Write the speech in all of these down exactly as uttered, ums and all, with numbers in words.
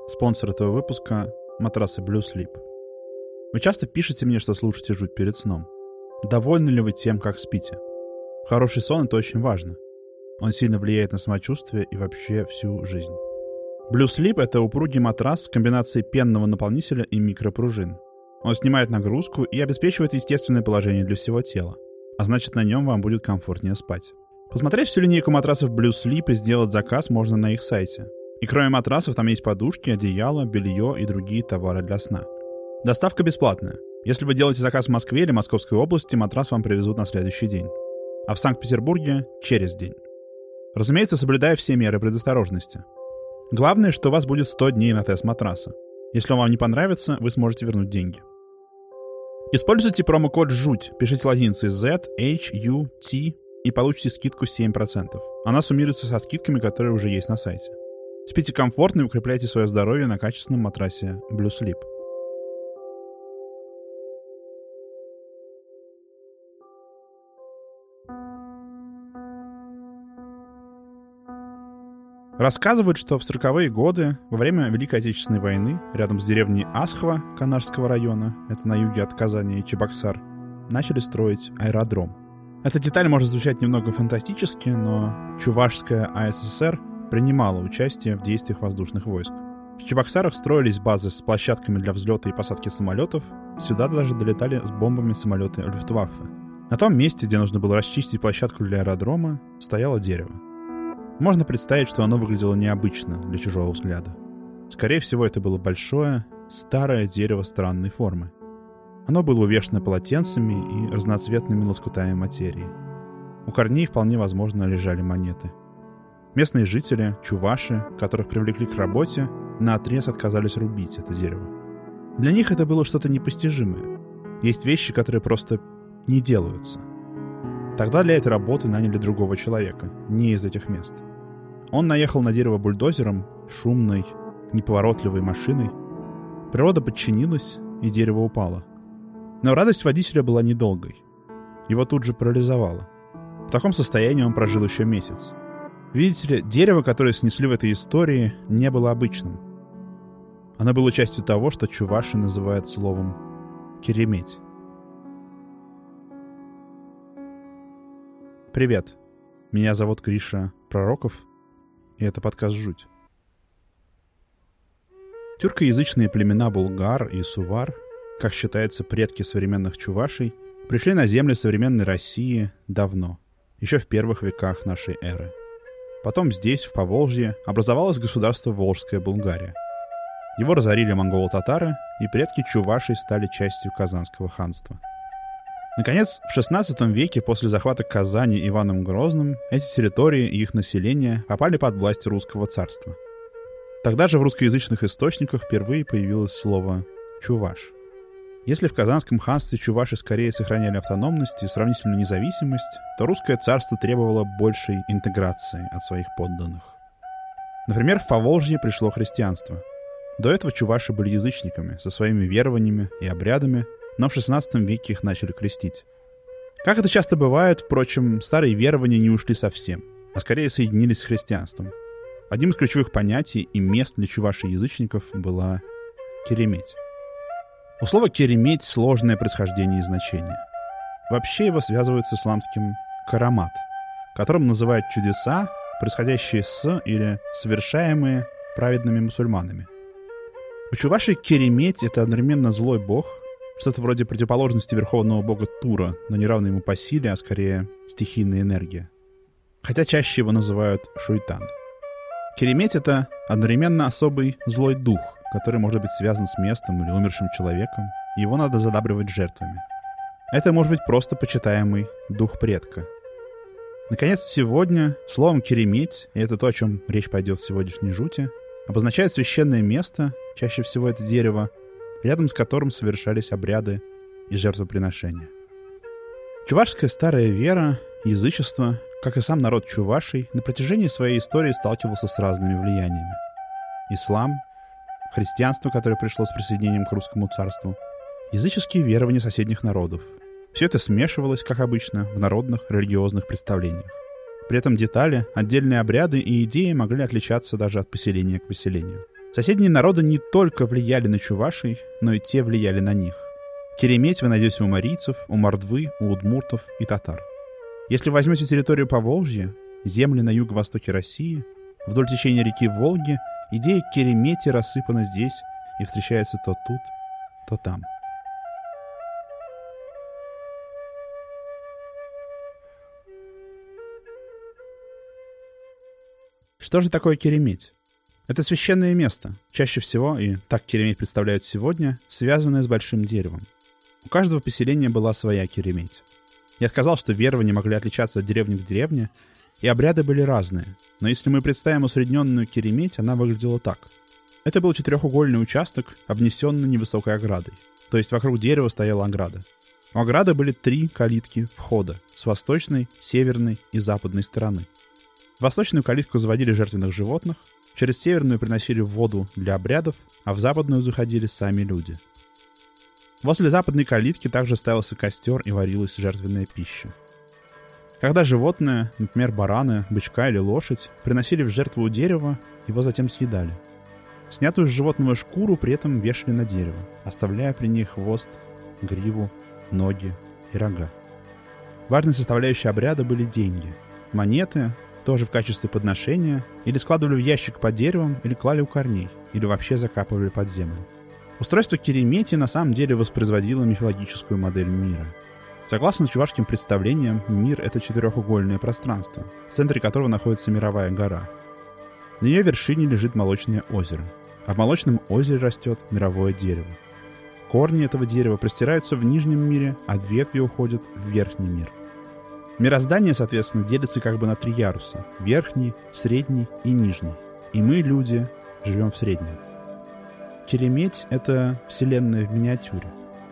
Спонсор этого выпуска — матрасы Blue Sleep. Вы часто пишете мне, что слушаете жуть перед сном. Довольны ли вы тем, как спите? Хороший сон — это очень важно. Он сильно влияет на самочувствие и вообще всю жизнь. Blue Sleep — это упругий матрас с комбинацией пенного наполнителя и микропружин. Он снимает нагрузку и обеспечивает естественное положение для всего тела, а значит, на нем вам будет комфортнее спать. Посмотреть всю линейку матрасов Blue Sleep и сделать заказ можно на их сайте. И кроме матрасов там есть подушки, одеяло, белье и другие товары для сна. Доставка бесплатная. Если вы делаете заказ в Москве или Московской области, матрас вам привезут на следующий день. А в Санкт-Петербурге — через день. Разумеется, соблюдая все меры предосторожности. Главное, что у вас будет сто дней на тест матраса. Если он вам не понравится, вы сможете вернуть деньги. Используйте промокод ЖУТЬ, пишите латиницей Z, H, U, T и получите скидку семь процентов. Она суммируется со скидками, которые уже есть на сайте. Спите комфортно и укрепляйте свое здоровье на качественном матрасе Blue Sleep. Рассказывают, что в сороковые годы, во время Великой Отечественной войны, рядом с деревней Асхова Канашского района, это на юге от Казани и Чебоксар, начали строить аэродром. Эта деталь может звучать немного фантастически, но Чувашская АССР принимала участие в действиях воздушных войск. В Чебоксарах строились базы с площадками для взлета и посадки самолетов, сюда даже долетали с бомбами самолеты Люфтваффе. На том месте, где нужно было расчистить площадку для аэродрома, стояло дерево. Можно представить, что оно выглядело необычно для чужого взгляда. Скорее всего, это было большое, старое дерево странной формы. Оно было увешано полотенцами и разноцветными лоскутами материи. У корней вполне возможно лежали монеты. Местные жители, чуваши, которых привлекли к работе, наотрез отказались рубить это дерево. Для них это было что-то непостижимое. Есть вещи, которые просто не делаются. Тогда для этой работы наняли другого человека, не из этих мест. Он наехал на дерево бульдозером, шумной, неповоротливой машиной. Природа подчинилась, и дерево упало. Но радость водителя была недолгой. Его тут же парализовало. В таком состоянии он прожил еще месяц. Видите ли, дерево, которое снесли в этой истории, не было обычным. Оно было частью того, что чуваши называют словом «кереметь». Привет, меня зовут Гриша Пророков, и это подкаст «Жуть». Тюркоязычные племена булгар и сувар, как считается предки современных чувашей, пришли на земли современной России давно, еще в первых веках нашей эры. Потом здесь, в Поволжье, образовалось государство Волжская Булгария. Его разорили монголо-татары, и предки чувашей стали частью Казанского ханства. Наконец, в шестнадцатом веке после захвата Казани Иваном Грозным эти территории и их население попали под власть русского царства. Тогда же в русскоязычных источниках впервые появилось слово «чуваш». Если в Казанском ханстве чуваши скорее сохраняли автономность и сравнительную независимость, то русское царство требовало большей интеграции от своих подданных. Например, в Поволжье пришло христианство. До этого чуваши были язычниками, со своими верованиями и обрядами, но в шестнадцатом веке их начали крестить. Как это часто бывает, впрочем, старые верования не ушли совсем, а скорее соединились с христианством. Одним из ключевых понятий и мест для чувашей-язычников была кереметь. У слова «кереметь» сложное происхождение и значение. Вообще его связывают с исламским «карамат», которым называют чудеса, происходящие с или совершаемые праведными мусульманами. У чувашей кереметь — это одновременно злой бог, что-то вроде противоположности верховного бога Тура, но не равный ему по силе, а скорее стихийная энергия. Хотя чаще его называют шуйтан. Кереметь — это одновременно особый злой дух, который может быть связан с местом или умершим человеком, и его надо задабривать жертвами. Это может быть просто почитаемый дух предка. Наконец, сегодня словом «кереметь», и это то, о чем речь пойдет в сегодняшней жути, обозначает священное место, чаще всего это дерево, рядом с которым совершались обряды и жертвоприношения. Чувашская старая вера, язычество, как и сам народ чувашей, на протяжении своей истории сталкивался с разными влияниями. Ислам, христианство, которое пришло с присоединением к русскому царству, языческие верования соседних народов. Все это смешивалось, как обычно, в народных религиозных представлениях. При этом детали, отдельные обряды и идеи могли отличаться даже от поселения к поселению. Соседние народы не только влияли на чувашей, но и те влияли на них. Кереметь вы найдете у марийцев, у мордвы, у удмуртов и татар. Если возьмете территорию Поволжья, земли на юго-востоке России, вдоль течения реки Волги, идея керемети рассыпана здесь и встречается то тут, то там. Что же такое Кереметь? Это священное место, чаще всего, и так Кереметь представляют сегодня, связанное с большим деревом. У каждого поселения была своя Кереметь. Я сказал, что верования могли отличаться от деревни к деревне, и обряды были разные. Но если мы представим усредненную Кереметь, она выглядела так. Это был четырехугольный участок, обнесенный невысокой оградой. То есть вокруг дерева стояла ограда. У ограды были три калитки входа с восточной, северной и западной стороны. В восточную калитку заводили жертвенных животных, через северную приносили воду для обрядов, а в западную заходили сами люди. Возле западной калитки также ставился костер и варилась жертвенная пища. Когда животное, например, барана, бычка или лошадь, приносили в жертву у дерева, его затем съедали. Снятую с животного шкуру при этом вешали на дерево, оставляя при ней хвост, гриву, ноги и рога. Важной составляющей обряда были деньги. Монеты, тоже в качестве подношения, или складывали в ящик под деревом, или клали у корней, или вообще закапывали под землю. Устройство Керемети на самом деле воспроизводило мифологическую модель мира. Согласно чувашским представлениям, мир — это четырехугольное пространство, в центре которого находится мировая гора. На ее вершине лежит молочное озеро, а в молочном озере растет мировое дерево. Корни этого дерева простираются в нижнем мире, а ветви уходят в верхний мир. Мироздание, соответственно, делится как бы на три яруса — верхний, средний и нижний. И мы, люди, живем в среднем. Кереметь — это вселенная в миниатюре.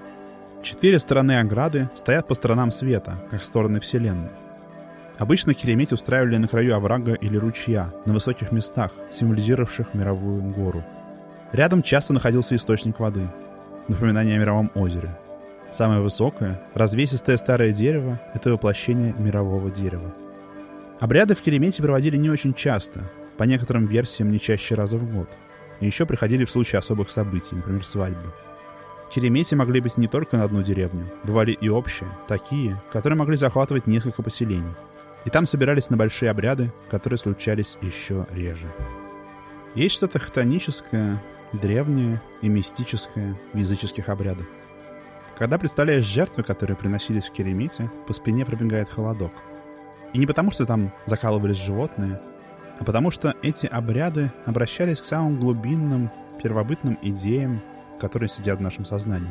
Четыре стороны ограды стоят по сторонам света, как стороны вселенной. Обычно Кереметь устраивали на краю оврага или ручья, на высоких местах, символизировавших мировую гору. Рядом часто находился источник воды, напоминание о мировом озере. Самое высокое, развесистое старое дерево — это воплощение мирового дерева. Обряды в Керемете проводили не очень часто, по некоторым версиям не чаще раза в год. И еще приходили в случае особых событий, например, свадьбы. Керемети могли быть не только на одну деревню, бывали и общие, такие, которые могли захватывать несколько поселений. И там собирались на большие обряды, которые случались еще реже. Есть что-то хтоническое, древнее и мистическое в языческих обрядах. Когда представляешь жертвы, которые приносились в Керемете, по спине пробегает холодок. И не потому, что там закалывались животные, а потому что эти обряды обращались к самым глубинным, первобытным идеям, которые сидят в нашем сознании.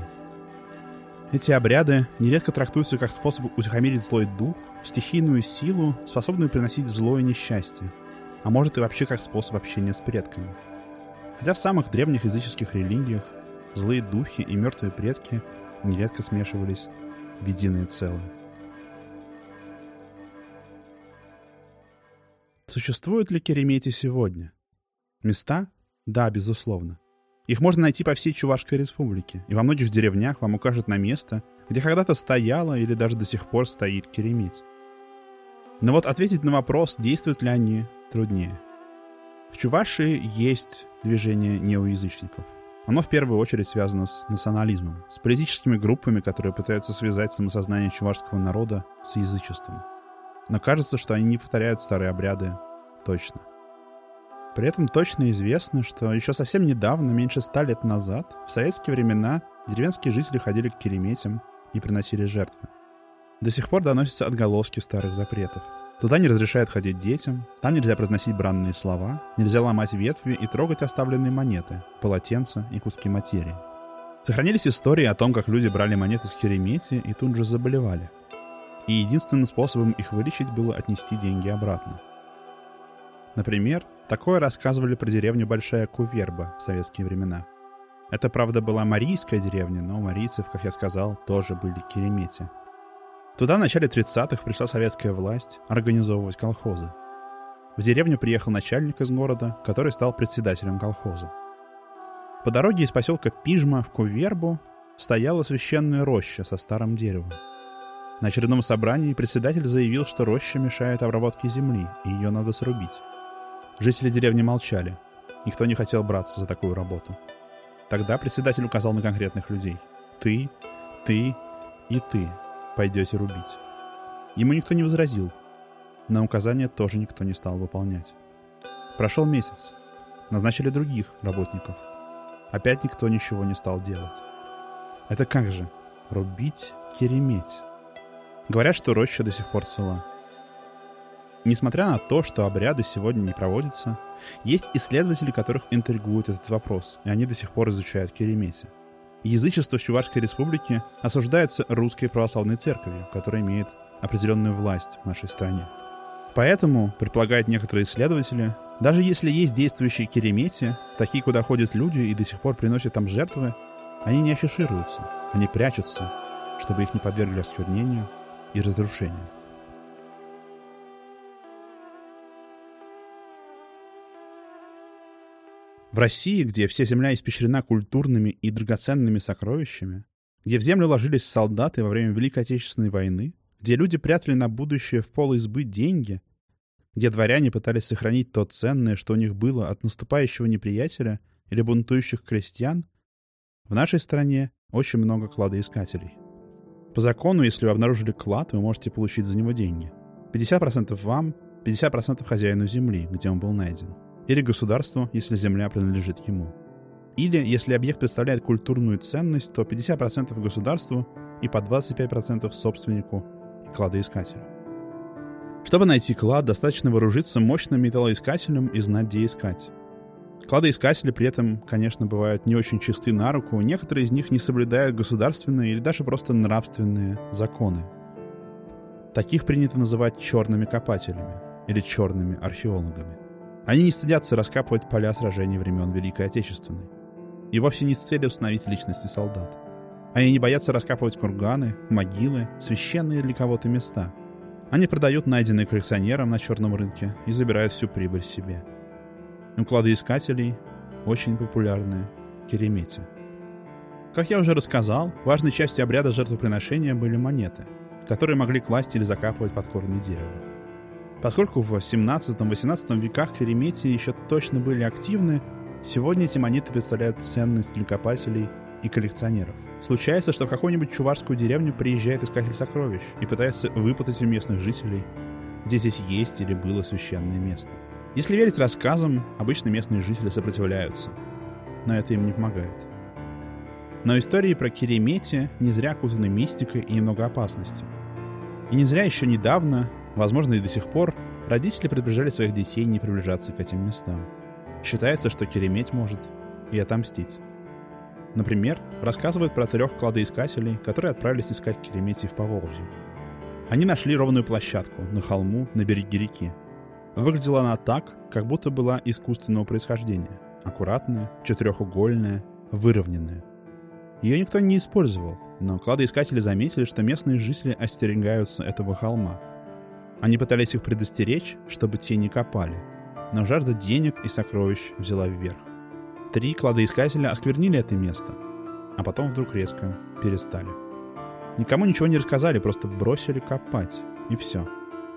Эти обряды нередко трактуются как способ утихомирить злой дух, стихийную силу, способную приносить зло и несчастье, а может и вообще как способ общения с предками. Хотя в самых древних языческих религиях злые духи и мертвые предки нередко смешивались в единое целое. Существуют ли Керемети сегодня? Места? Да, безусловно. Их можно найти по всей Чувашской республике, и во многих деревнях вам укажут на место, где когда-то стояла или даже до сих пор стоит Кереметь. Но вот ответить на вопрос, действуют ли они, труднее. В Чувашии есть движение неоязычников. Оно в первую очередь связано с национализмом, с политическими группами, которые пытаются связать самосознание чувашского народа с язычеством. Но кажется, что они не повторяют старые обряды точно. При этом точно известно, что еще совсем недавно, меньше ста лет назад, в советские времена деревенские жители ходили к Кереметям и приносили жертвы. До сих пор доносятся отголоски старых запретов. Туда не разрешают ходить детям, там нельзя произносить бранные слова, нельзя ломать ветви и трогать оставленные монеты, полотенца и куски материи. Сохранились истории о том, как люди брали монеты с Керемети и тут же заболевали. И единственным способом их вылечить было отнести деньги обратно. Например, такое рассказывали про деревню Большая Куверба в советские времена. Это, правда, была марийская деревня, но у марийцев, как я сказал, тоже были Керемети. Туда в начале тридцатых пришла советская власть организовывать колхозы. В деревню приехал начальник из города, который стал председателем колхоза. По дороге из поселка Пижма в Кувербу стояла священная роща со старым деревом. На очередном собрании председатель заявил, что роща мешает обработке земли, и ее надо срубить. Жители деревни молчали. Никто не хотел браться за такую работу. Тогда председатель указал на конкретных людей. Ты, ты и ты пойдете рубить. Ему никто не возразил. На указания тоже никто не стал выполнять. Прошел месяц. Назначили других работников. Опять никто ничего не стал делать. Это как же? Рубить, кереметь. Говорят, что роща до сих пор цела. Несмотря на то, что обряды сегодня не проводятся, есть исследователи, которых интригует этот вопрос, и они до сих пор изучают керемете. Язычество в Чувашской республике осуждается Русской православной церковью, которая имеет определенную власть в нашей стране. Поэтому, предполагают некоторые исследователи, даже если есть действующие керемети, такие, куда ходят люди и до сих пор приносят там жертвы, они не афишируются, они прячутся, чтобы их не подвергли осквернению и разрушению. В России, где вся земля испещрена культурными и драгоценными сокровищами, где в землю ложились солдаты во время Великой Отечественной войны, где люди прятали на будущее в полоизбы деньги, где дворяне пытались сохранить то ценное, что у них было от наступающего неприятеля или бунтующих крестьян, в нашей стране очень много кладоискателей. По закону, если вы обнаружили клад, вы можете получить за него деньги. пятьдесят процентов вам, пятьдесят процентов хозяину земли, где он был найден. Или государству, если земля принадлежит ему. Или, если объект представляет культурную ценность, то пятьдесят процентов государству и по двадцать пять процентов собственнику и кладоискателю. Чтобы найти клад, достаточно вооружиться мощным металлоискателем и знать, где искать. Кладоискатели при этом, конечно, бывают не очень чисты на руку, некоторые из них не соблюдают государственные или даже просто нравственные законы. Таких принято называть черными копателями или черными археологами. Они не стыдятся раскапывать поля сражений времен Великой Отечественной. И вовсе не с целью установить личности солдат. Они не боятся раскапывать курганы, могилы, священные для кого-то места. Они продают найденные коллекционерам на черном рынке и забирают всю прибыль себе. У кладоискателей очень популярная керемети. Как я уже рассказал, важной частью обряда жертвоприношения были монеты, которые могли класть или закапывать под корни дерева. Поскольку в семнадцатом-восемнадцатом веках керемети еще точно были активны, сегодня эти монеты представляют ценность для копателей и коллекционеров. Случается, что в какую-нибудь чувашскую деревню приезжает искатель сокровищ и пытается выпытать у местных жителей, где здесь есть или было священное место. Если верить рассказам, обычно местные жители сопротивляются, но это им не помогает. Но истории про керемети не зря окутаны мистикой и немного опасностью. И не зря еще недавно, возможно, и до сих пор, родители предупреждали своих детей не приближаться к этим местам. Считается, что кереметь может и отомстить. Например, рассказывают про трех кладоискателей, которые отправились искать керемети в Поволжье. Они нашли ровную площадку на холму на береге реки. Выглядела она так, как будто была искусственного происхождения. Аккуратная, четырехугольная, выровненная. Ее никто не использовал, но кладоискатели заметили, что местные жители остерегаются этого холма. Они пытались их предостеречь, чтобы те не копали, но жажда денег и сокровищ взяла вверх. Три кладоискателя осквернили это место, а потом вдруг резко перестали. Никому ничего не рассказали, просто бросили копать, и все.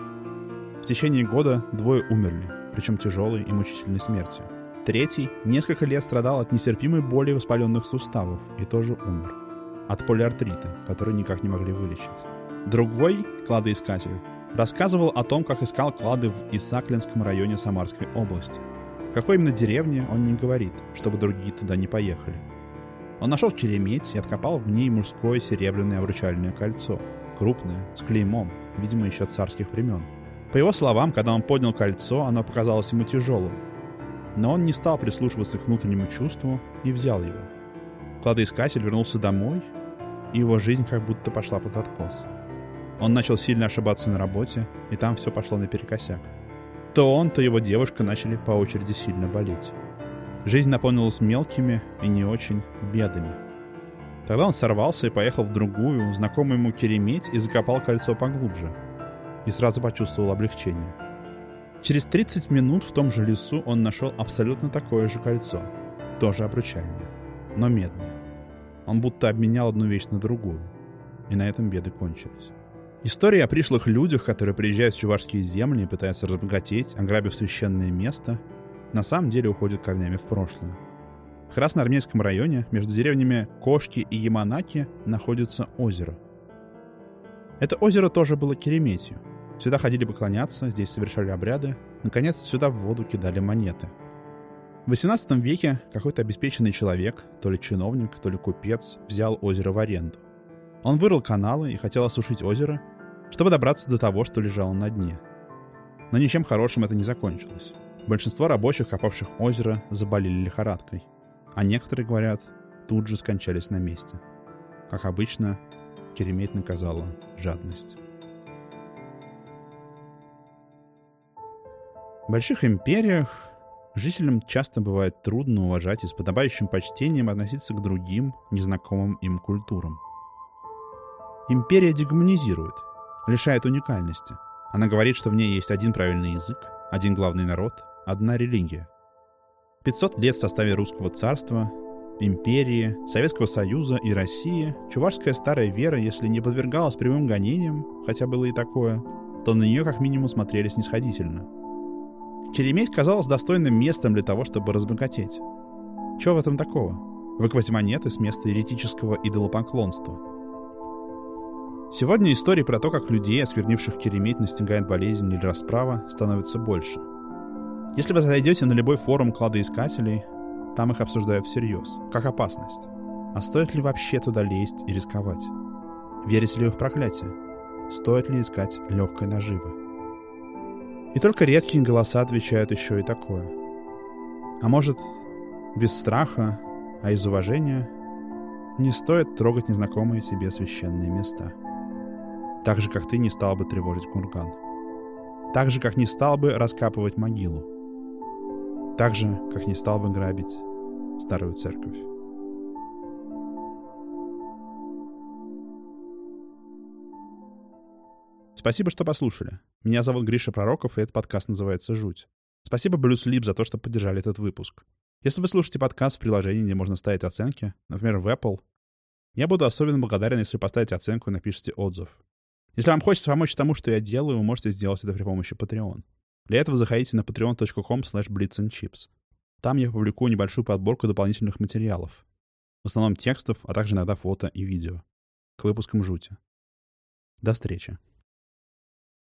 В течение года двое умерли, причем тяжелой и мучительной смертью. Третий несколько лет страдал от нестерпимой боли воспаленных суставов и тоже умер. От полиартрита, который никак не могли вылечить. Другой кладоискатель рассказывал о том, как искал клады в Исаклинском районе Самарской области. В какой именно деревне он не говорит, чтобы другие туда не поехали. Он нашел кереметь и откопал в ней мужское серебряное обручальное кольцо, крупное, с клеймом, видимо, еще царских времен. По его словам, когда он поднял кольцо, оно показалось ему тяжелым. Но он не стал прислушиваться к внутреннему чувству и взял его. Кладоискатель вернулся домой, и его жизнь как будто пошла под откос. Он начал сильно ошибаться на работе, и там все пошло наперекосяк. То он, то его девушка начали по очереди сильно болеть. Жизнь наполнилась мелкими и не очень бедами. Тогда он сорвался и поехал в другую, знакомую ему кереметь, и закопал кольцо поглубже. И сразу почувствовал облегчение. Через тридцать минут в том же лесу он нашел абсолютно такое же кольцо, тоже обручальное, но медное. Он будто обменял одну вещь на другую, и на этом беды кончились. Истории о пришлых людях, которые приезжают в чувашские земли и пытаются разбогатеть, ограбив священное место, на самом деле уходит корнями в прошлое. В Красноармейском районе между деревнями Кошки и Яманаки находится озеро. Это озеро тоже было Кереметью. Сюда ходили поклоняться, здесь совершали обряды. Наконец, сюда в воду кидали монеты. В восемнадцатом веке какой-то обеспеченный человек, то ли чиновник, то ли купец, взял озеро в аренду. Он вырыл каналы и хотел осушить озеро, чтобы добраться до того, что лежало на дне. Но ничем хорошим это не закончилось. Большинство рабочих, копавших озеро, заболели лихорадкой. А некоторые, говорят, тут же скончались на месте. Как обычно, Керемет наказала жадность. В больших империях жителям часто бывает трудно уважать и с подобающим почтением относиться к другим, незнакомым им культурам. Империя дегуманизирует, лишает уникальности. Она говорит, что в ней есть один правильный язык, один главный народ, одна религия. пятьсот лет в составе русского царства, империи, Советского Союза и России чувашская старая вера, если не подвергалась прямым гонениям, хотя было и такое, то на нее как минимум смотрели снисходительно. Керемет казалась достойным местом для того, чтобы разбогатеть. Чего в этом такого? Выкопать монеты с места еретического идолопоклонства. Сегодня историй про то, как людей, осквернивших Керемет, настигает болезнь или расправа, становится больше. Если вы зайдете на любой форум кладоискателей, там их обсуждают всерьез, как опасность. А стоит ли вообще туда лезть и рисковать? Верите ли вы в проклятие? Стоит ли искать легкой наживы? И только редкие голоса отвечают еще и такое. А может, без страха, а из уважения не стоит трогать незнакомые тебе священные места. Так же, как ты не стал бы тревожить курган. Так же, как не стал бы раскапывать могилу. Так же, как не стал бы грабить старую церковь. Спасибо, что послушали. Меня зовут Гриша Пророков, и этот подкаст называется «Жуть». Спасибо Blue Sleep за то, что поддержали этот выпуск. Если вы слушаете подкаст в приложении, где можно ставить оценки, например, в Apple, я буду особенно благодарен, если вы поставите оценку и напишите отзыв. Если вам хочется помочь тому, что я делаю, вы можете сделать это при помощи Patreon. Для этого заходите на patreon точка com слэш blitz and chips. Там я публикую небольшую подборку дополнительных материалов. В основном текстов, а также иногда фото и видео. К выпускам жути. До встречи.